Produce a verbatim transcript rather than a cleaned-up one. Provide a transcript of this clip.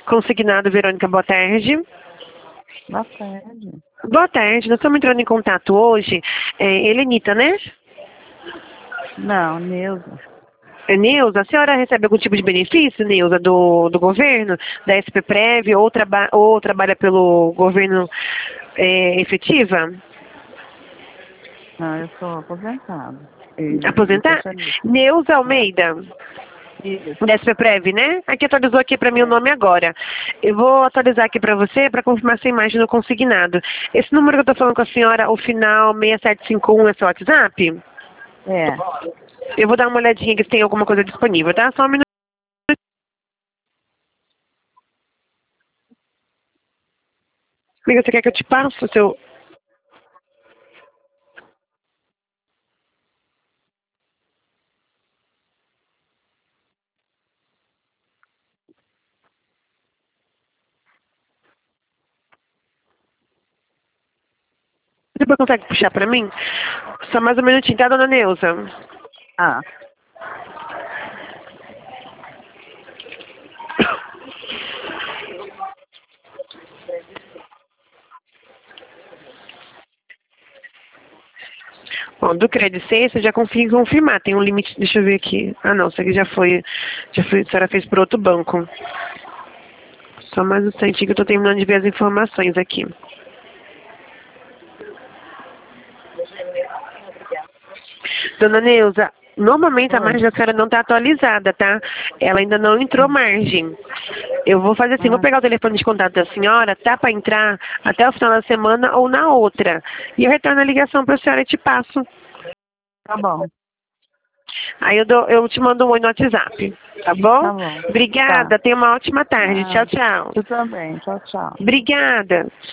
Consignado, Verônica, boa tarde. Boa tarde. Boa tarde, nós estamos entrando em contato hoje. É Helenita, né? Não, Neuza. É Neuza, a senhora recebe algum tipo de benefício, Neuza, do, do governo, da S P Prev, ou, traba ou trabalha pelo governo é, efetiva? Não, eu sou aposentado. E, Aposentar? e Neuza Almeida. Isso. Da S P Prev, né? Aqui atualizou aqui para mim É. o nome agora. Eu vou atualizar aqui para você para confirmar essa imagem no consignado. Esse número que eu estou falando com a senhora, o final seis sete cinco um, é seu WhatsApp? É. Eu vou dar uma olhadinha aqui se tem alguma coisa disponível, tá? Só um minuto. Amiga, você quer que eu te passe o seu... Você consegue puxar para mim? Só mais um minutinho, tá, dona Neuza? Ah. Bom, do Credit Sense eu já consegui confirmar. Tem um limite, deixa eu ver aqui. Ah, não, isso aqui já foi, já foi, a senhora fez por outro banco. Só mais um instantinho que eu tô terminando de ver as informações aqui. Dona Neuza, normalmente a Oi. margem da senhora não está atualizada, tá? Ela ainda não entrou margem. Eu vou fazer assim, vou Ah, pegar o telefone de contato da senhora, tá para entrar até o final da semana ou na outra. E eu retorno a ligação para a senhora e te passo. tá bom. Aí eu, dou, eu te mando um oi no WhatsApp, tá bom? Tá bom. Tá. Obrigada, tenha uma ótima tarde. Ah, Tchau, tchau. tu também. Tchau, tchau. Obrigada.